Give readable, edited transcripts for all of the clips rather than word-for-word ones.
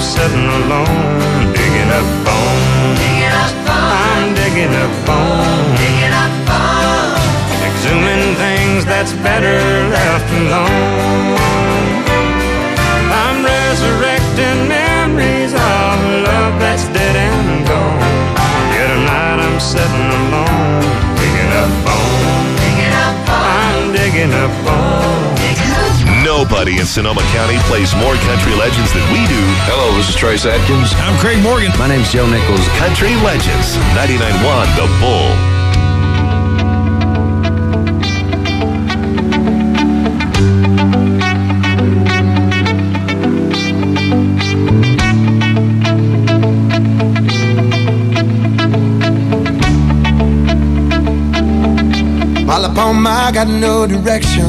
sitting alone, digging up bone. I'm digging up bone. Exhuming things that's better left alone. I'm resurrecting memories of love that's dead and gone. Yeah, tonight I'm sitting alone, digging up bone. I'm digging up bone. Nobody in Sonoma County plays more country legends than we do. Hello, this is Trace Atkins. I'm Craig Morgan. My name's Joe Nichols. Country Legends, 99.1 The Bull. All upon I got no direction.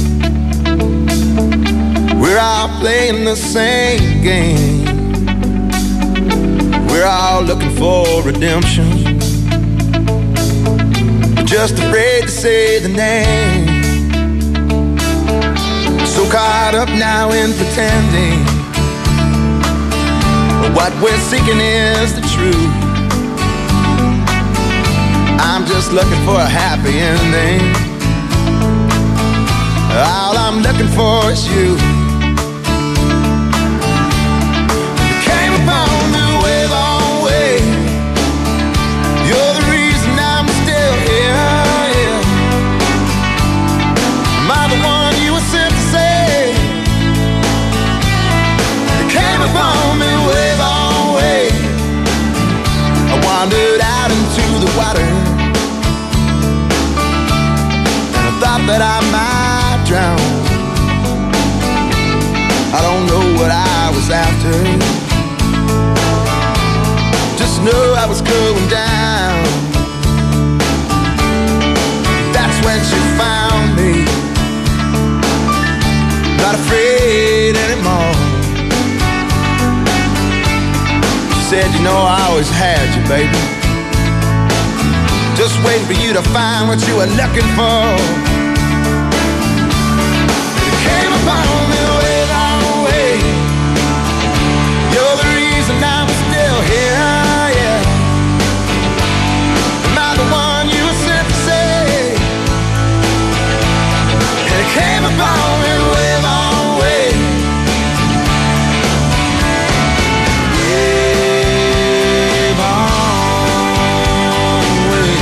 We're all playing the same game. We're all looking for redemption. We're just afraid to say the name. So caught up now in pretending what we're seeking is the truth. I'm just looking for a happy ending. All I'm looking for is you. You came upon me way, long way. You're the reason I'm still here, yeah. Am I the one you were sent to save? You came upon me way, long way. I wandered out into the water, thought that I might drown. I don't know what I was after, just know I was going down. That's when she found me, not afraid anymore. She said, you know I always had you, baby, just waiting for you to find what you were looking for. You came upon me way, long way. You're the reason I'm still here, yeah. Am I the one you were sent to save? You came upon me way, long way. Way, long way.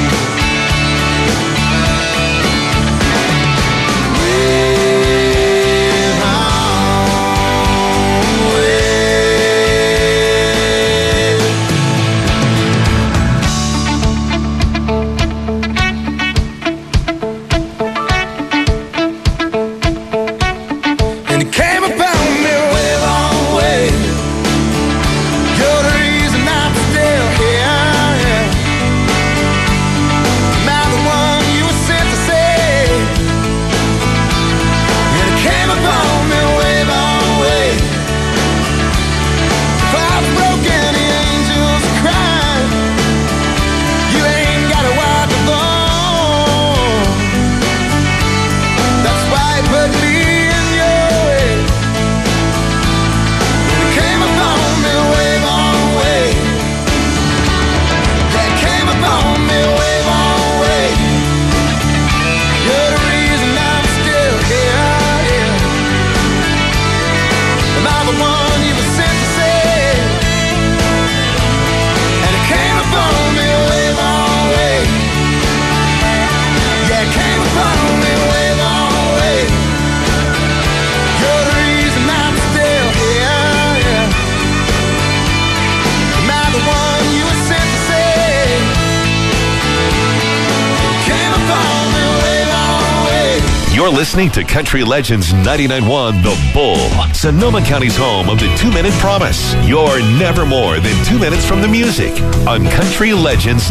You're listening to Country Legends 99.1 The Bull, Sonoma County's home of the 2-Minute Promise. You're never more than 2 minutes from the music on Country Legends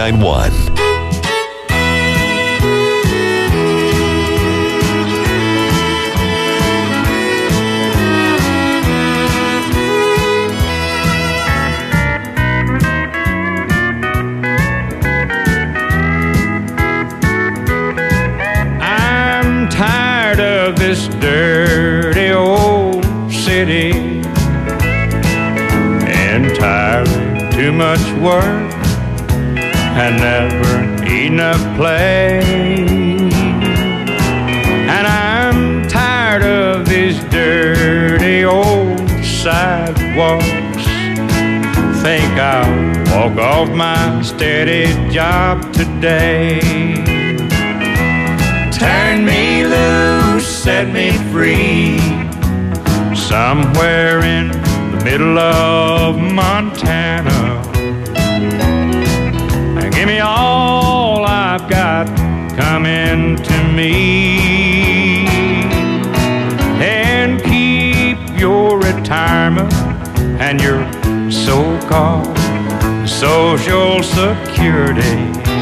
99.1. This dirty old city, entirely too much work and never enough play. And I'm tired of these dirty old sidewalks. Think I'll walk off my steady job today. Turn me loose, set me free, somewhere in the middle of Montana. And give me all I've got coming to me, and keep your retirement and your so-called Social Security.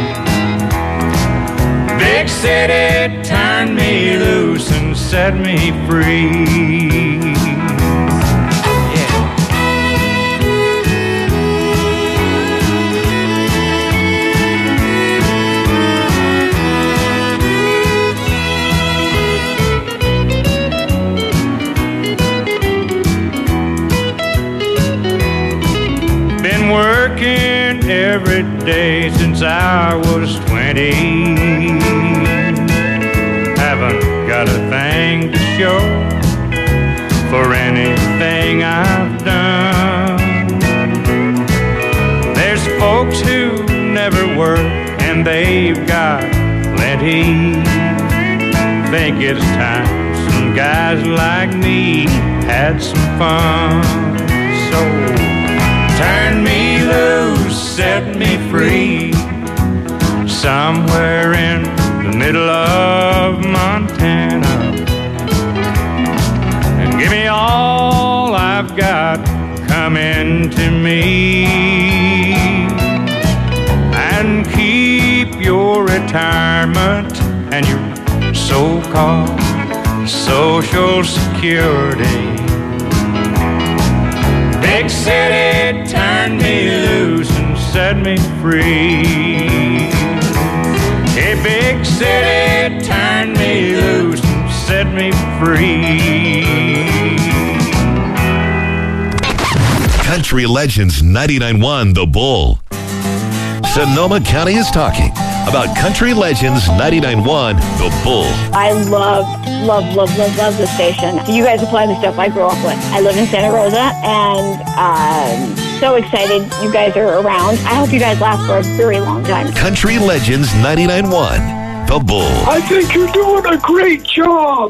Big city, turn me loose and set me free. Working every day since I was 20. Haven't got a thing to show for anything I've done. There's folks who never work and they've got plenty. Think it's time some guys like me had some fun. So turn me loose, set me free, somewhere in the middle of Montana. And give me all I've got coming to me, and keep your retirement and your so-called Social Security. Big city, turn me loose and set me free. Hey, big city, turn me loose and set me free. Country Legends 99.1 The Bull. Sonoma County is talking about Country Legends 99.1 The Bull. I love the station. You guys are playing the stuff I grew up with. I live in Santa Rosa, and so excited you guys are around. I hope you guys last for a very long time. Country Legends 99.1 The Bull. I think you're doing a great job.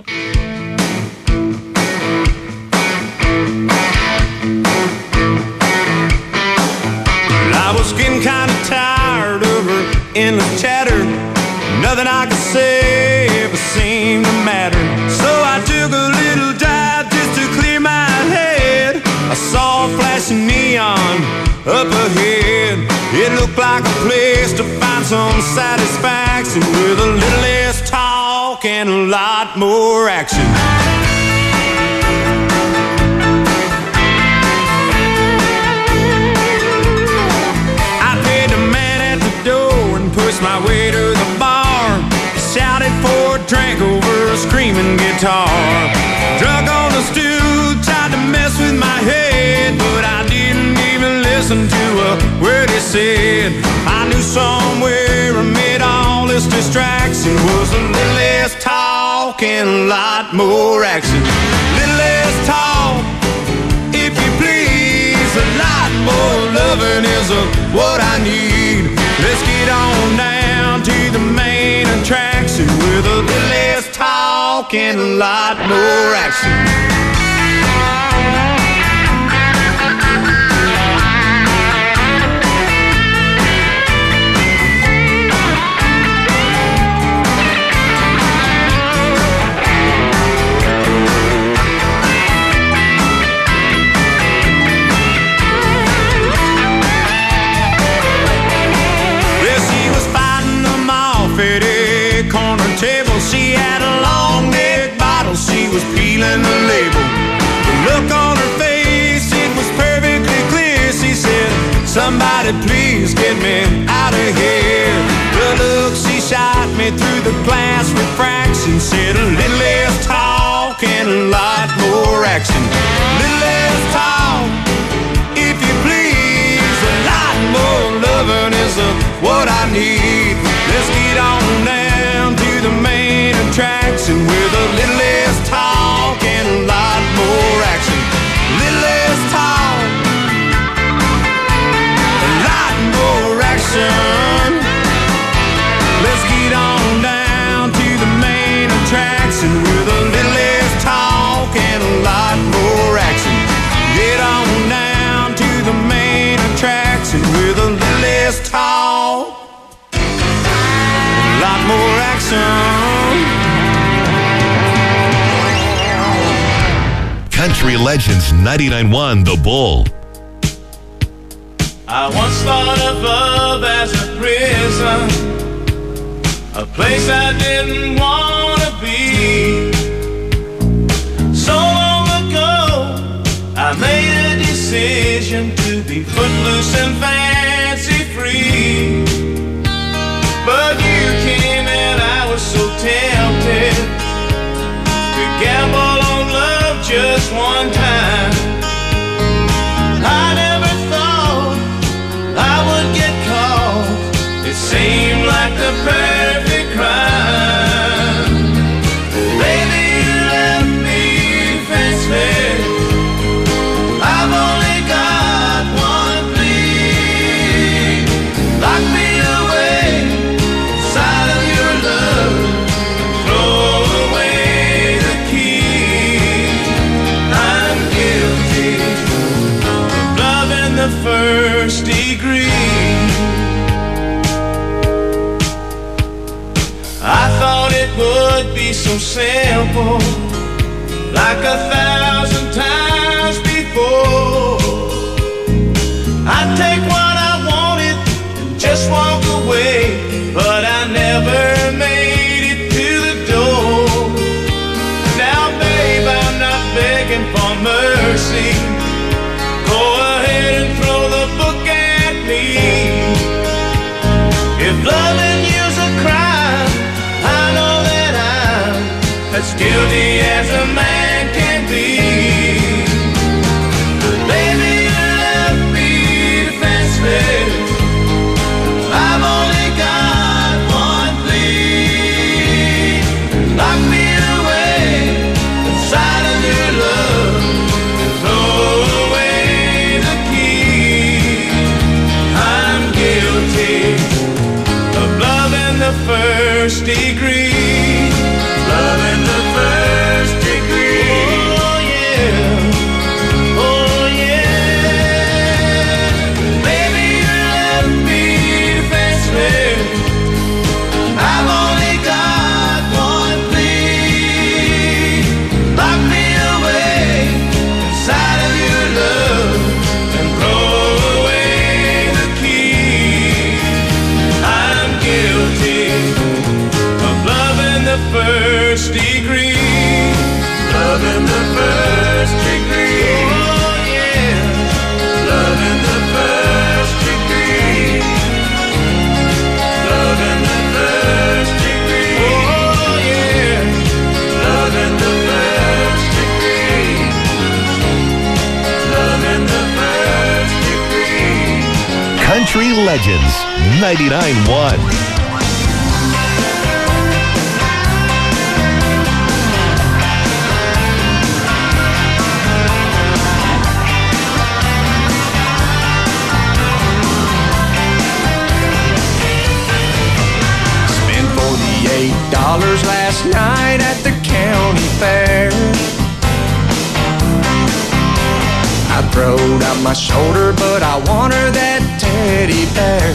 I was getting kind of tired of her endless chatter. Nothing I could say ever seemed to matter. So I took a little dive just to clear my head. I saw a flashing neon up ahead. It looked like a place to find some satisfaction, with a little less talk and a lot more action. Pushed my way to the bar, shouted for a drink over a screaming guitar. Drunk on the stool, tried to mess with my head, but I didn't even listen to a word he said. I knew somewhere amid all this distraction was a little less talk and a lot more action. Little less talk, if you please, a lot more loving is what I need. Let's get on down to the main attraction, with a little less talk and a lot more action. She had a long neck bottle, she was peeling the label. The look on her face, it was perfectly clear. She said, somebody please get me out of here. The look she shot me through the glass refraction said, a little less talk and a lot more action. Little less talk, if you please, what I need. Let's get on down to the main attraction with a little less talk and a lot more action. A little less talk, a lot more action. Let's get on down to the main attraction with a little less talk and a lot more action. Get on down to the main attraction with a little less talk, a lot more action. Country Legends 99.1 The Bull. I once thought of love as a prison, a place I didn't want to be. So long ago, I made a decision to be footloose and fancy free. But you came and I was so tempted to gamble on love just one time. I never thought I would get caught. It seemed like the perfect crime. Baby, you left me defenseless. I've only got one plea. Lock me away inside of your love. Throw away the key. I'm guilty of love in the first degree. I thought it would be so simple, like 1,000 times before. I'd take what I wanted and just walk away, but I never made it to the door. Now, babe, I'm not begging for mercy. Go ahead and throw the book at me. If loving you's a crime, I know that I'm as guilty as a man can be. But baby, you left me defenseless. I've only got one plea. Lock me away inside of your love and throw away the key. I'm guilty of love in the first degree. Love in the first degree. Oh yeah, oh yeah. Baby, you left me defenseless. I've only got one plea. Lock me away inside of your love and throw away the key. I'm guilty of love in the first degree. Love in the first degree. Oh yeah. Love in the first degree. Love in the first degree. Oh yeah. Love in the first degree. Love in the first degree. Country Legends 99.1. $48 last night at the county fair. I throwed out my shoulder, but I want her that teddy bear.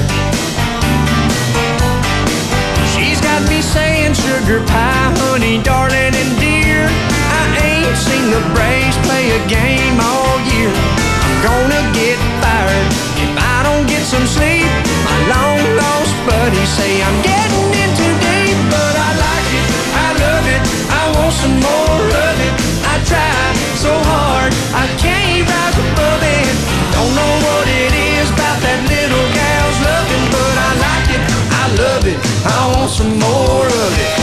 She's got me saying sugar pie, honey, darling, and dear. I ain't seen the Braves play a game all year. I'm gonna get fired if I don't get some sleep. My long lost buddies say I'm getting in too deep, but I like it, I love it, I want some more of it. I try so hard, I can't rise above it. Don't know what it is about that little gal's loving, but I like it, I love it, I want some more of it.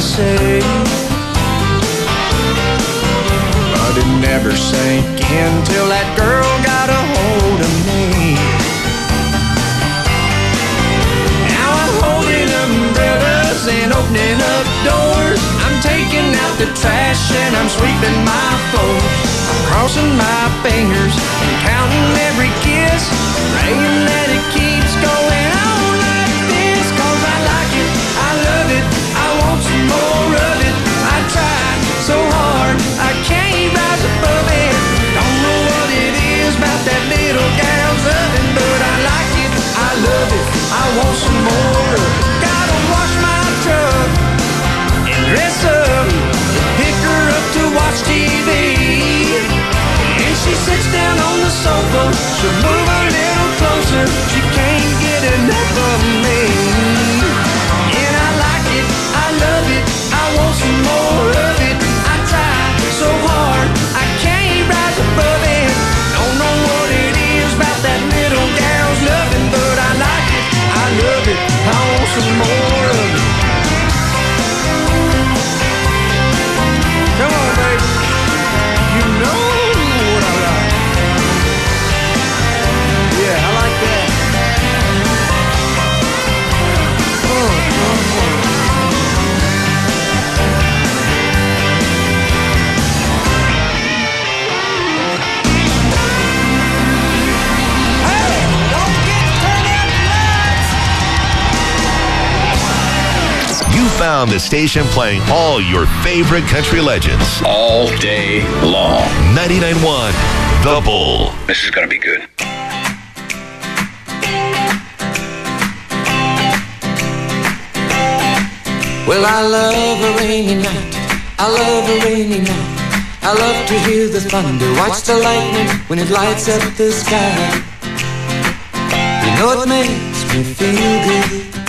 say. But it never sank in till that girl got a hold of me. Now I'm holding umbrellas and opening up doors. I'm taking out the trash and I'm sweeping my floors. I'm crossing my fingers and counting every kiss, praying that it keeps going on like this. 'Cause I like it, I love it, I want some more of it. I tried so hard, I can't rise above it. Don't know what it is about that little gal's loving, but I like it, I love it, I want some more of it. Gotta wash my truck and dress up, pick her up to watch TV. And she sits down on the sofa, she'll move a little closer, she can't get enough of me. And I like it, I love it, I want some more of it. I try so hard, I can't rise above it. Don't know what it is about that little gal's loving, but I like it, I love it, I want some more of it. Come on, baby, you know what I like. Yeah, I like that. You found the station playing all your favorite country legends. All day long. 99.1 The Bull. This is gonna be good. Well, I love a rainy night, I love a rainy night. I love to hear the thunder, watch the lightning when it lights up the sky. You know it makes me feel good.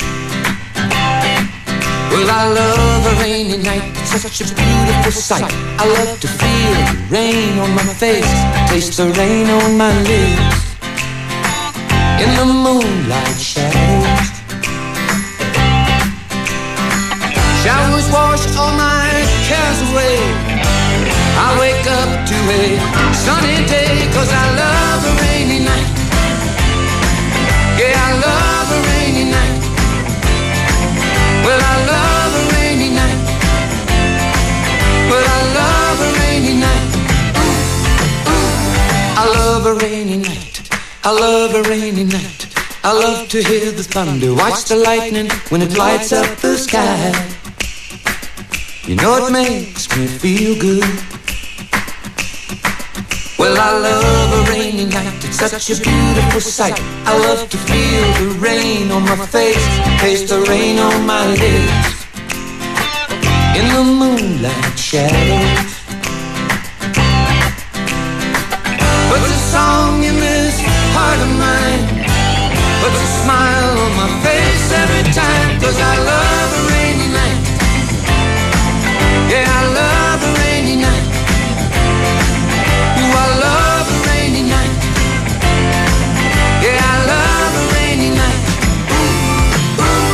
Well, I love a rainy night, it's such a beautiful sight. I love to feel the rain on my face, taste the rain on my lips. In the moonlight shadows, showers wash all my cares away. I wake up to a sunny day, 'cause I love a rainy night. Yeah, I love a rainy night. Well, I love a rainy night. Well, I love a rainy night. Ooh, ooh. I love a rainy night. I love a rainy night. I love to hear the thunder, watch the lightning when it lights up the sky. You know it makes me feel good. Well, I love a rainy night, it's such a beautiful sight. I love to feel the rain on my face, taste the rain on my lips. In the moonlight shadows, puts a song in this heart of mine, puts a smile on my face every time. 'Cause I love a rainy night. Yeah, I love a rainy night. Ooh, I love a rainy night. Yeah, I love a rainy night. Ooh, ooh.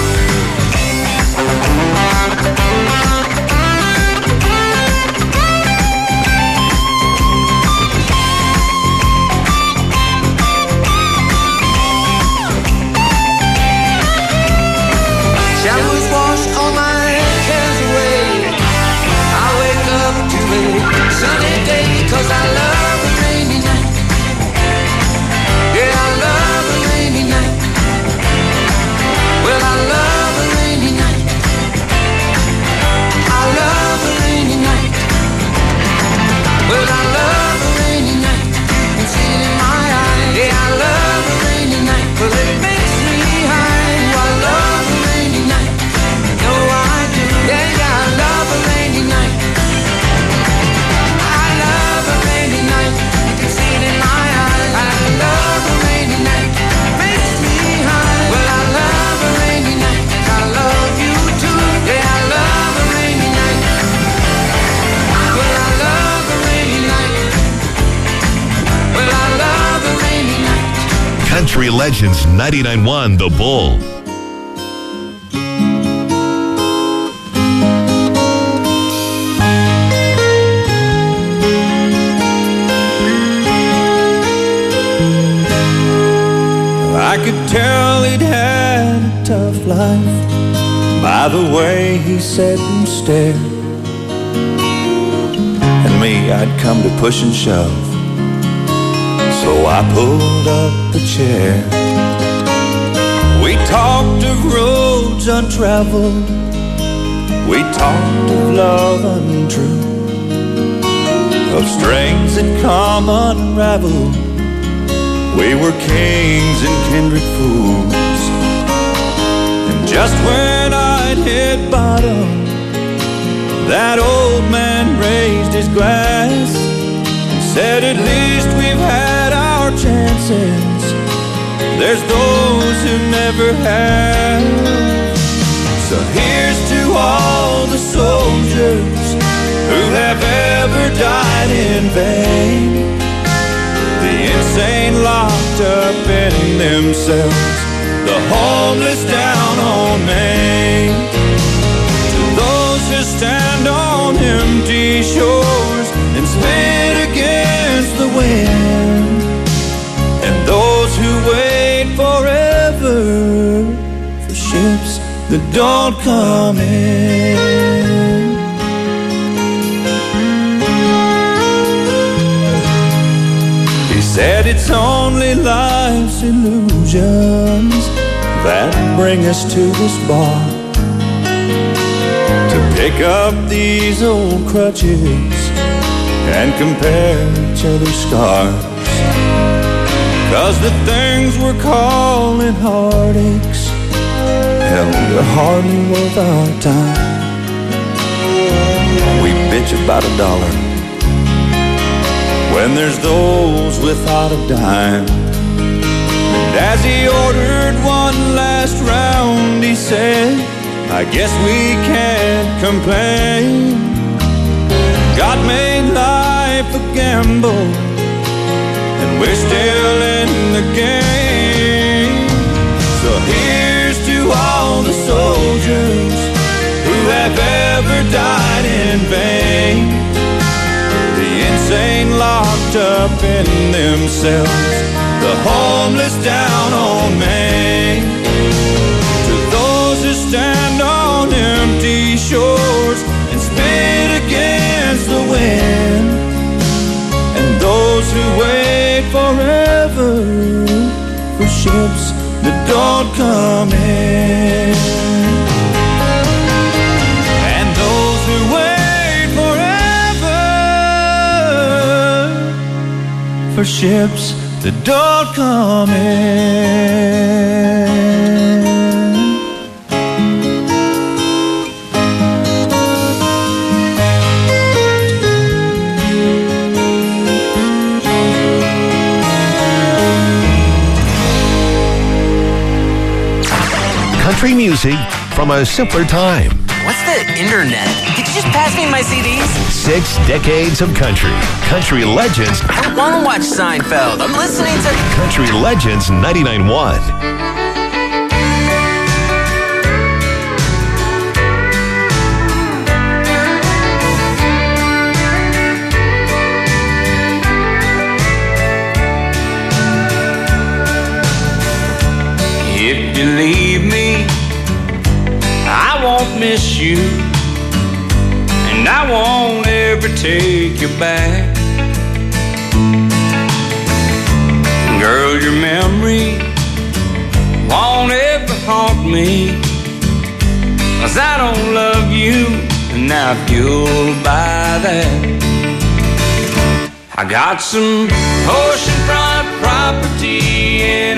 Showers wash all my cares away. I wake up to a sunny day, 'cause I love a rainy night. Yeah, I love a rainy night. Well, I love a rainy night. I love a rainy night. Well, I love a rainy night. You can see it in my eyes. Yeah, I love a rainy night. Well, it makes me high. I love a rainy night. No, I do. Yeah, yeah, I love a rainy night. I love a rainy night. You can see it in my eyes. I love a rainy night. Makes me high. Well, I love a rainy night. I love you too. Yeah, I love a rainy night. Well, I love a rainy night. Well, I love a rainy night. Country Legends 99.1 The Bull. I could tell he'd had a tough life by the way he sat and stared. And me, I'd come to push and shove, so I pulled up a chair. We talked of roads untraveled, we talked of love untrue, of strings that come unraveled. We were kings and kindred fools. And just when I'd hit bottom, that old man raised his glass and said, at least we've had our chances. There's those who never have. So here's to all the soldiers who have ever died in vain, the insane locked up in themselves, the homeless down on Main. To those who stand on empty shores and spit against the wind, and those who wait forever for ships that don't come in. He said it's only life's illusions that bring us to this bar, to pick up these old crutches and compare each other's scars. 'Cause the things we're calling heartaches, hell, they're hardly worth our time. We bitch about $1 when there's those without a dime. And as he ordered one last round, he said, I guess we can't complain. God made life a gamble, and we're still in the game. So here's to all the soldiers who have ever died in vain, the insane locked up in themselves, the homeless down on Main. To those who stand on empty shores and spit against the wind, and those who wait forever for ships that don't come in, and those who wait forever for ships that don't come in. Country music from a simpler time. What's the internet? Could you just pass me my CDs? 6 decades of country. Country Legends. I don't want to watch Seinfeld. I'm listening to Country Legends 99.1. If you leave me, I won't miss you, and I won't ever take you back. Girl, your memory won't ever haunt me, 'cause I don't love you, and now if you'll buy that. I got some oceanfront property in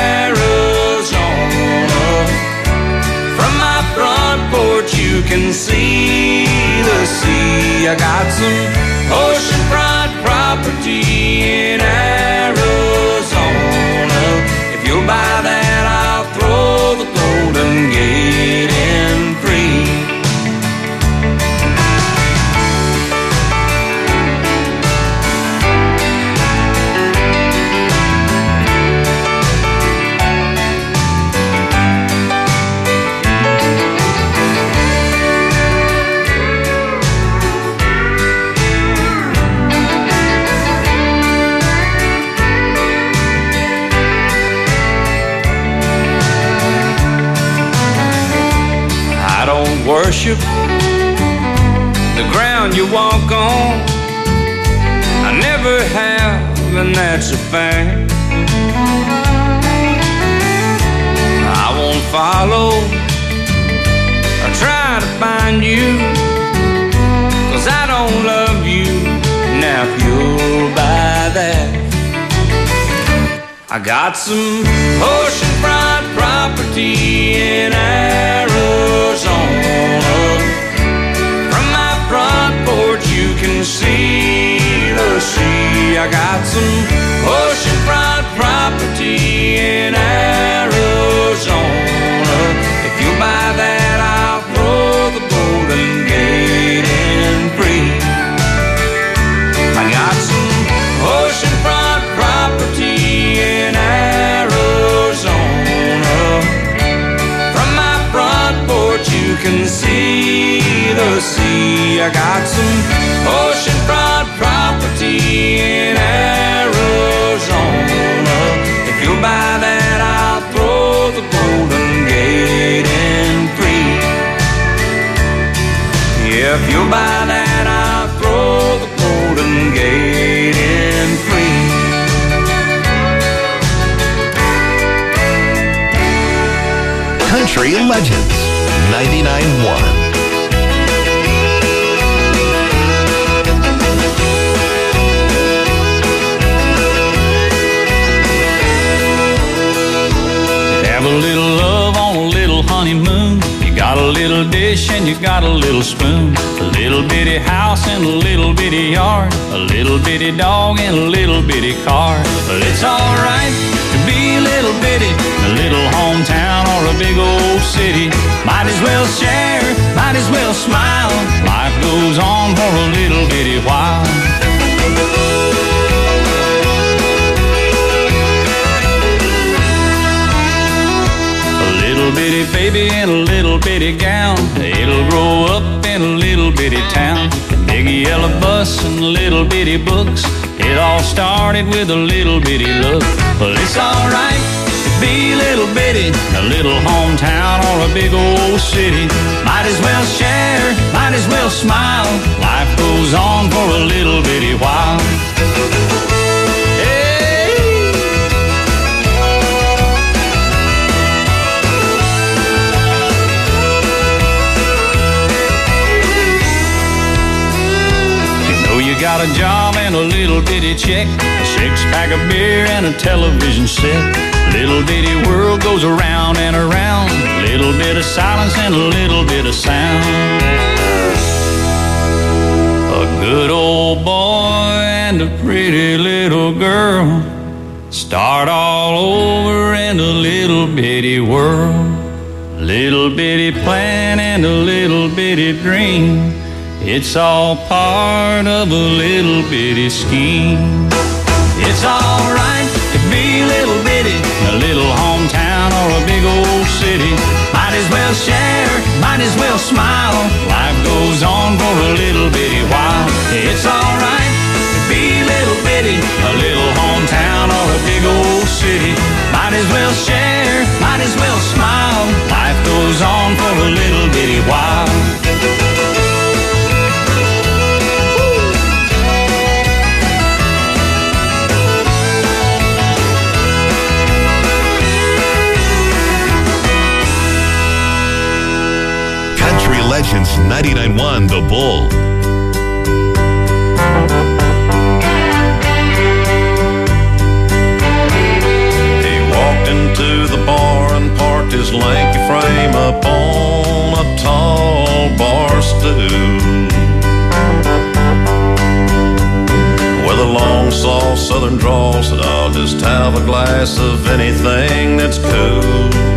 Arizona. From my front porch you can see the sea. I got some oceanfront property in Arizona. If you'll buy that, I'll throw the Golden Gate in free. road you walk on. I never have, and that's a fact. I won't follow or try to find you, 'cause I don't love you. Now if you'll buy that, I got some oceanfront property in Arizona. From my front porch you can see the sea. I got some oceanfront property in Arizona. If you buy that, I'll throw the Golden Gate in free. I got some oceanfront property in Arizona. From my front porch you can see the sea. I got some oceanfront property in Arizona. If you buy that, I'll throw the Golden Gate in free. Yeah, if you buy that, I'll throw the Golden Gate in free. Country Legends 99.1. Have a little love on a little honeymoon. You got a little dish and you got a little spoon. A little bitty house and a little bitty yard. A little bitty dog and a little bitty car. But it's alright to be a little bitty, a little hometown or a big old city. Might as well share, might as well smile. Life goes on for a little bitty while. Little bitty baby in a little bitty gown. It'll grow up in a little bitty town. Big yellow bus and little bitty books. It all started with a little bitty look. Well, it's alright to be a little bitty, a little hometown or a big old city. Might as well share, might as well smile. Life goes on for a little bitty while. You got a job and a little bitty check, a six-pack of beer and a television set. Little bitty world goes around and around. Little bit of silence and a little bit of sound. A good old boy and a pretty little girl start all over in a little bitty world. Little bitty plan and a little bitty dream. It's all part of a little bitty scheme. It's alright to be a little bitty, a little hometown or a big old city. Might as well share, might as well smile. Life goes on for a little bitty while. It's alright to be a little bitty, a little hometown or a big old city. Might as well share, might as well smile. Life goes on for a little bitty while. Legends 99.1 The Bull. He walked into the bar and parked his lanky frame upon a tall bar stool. With a long, soft southern drawl, said, I'll just have a glass of anything that's cool.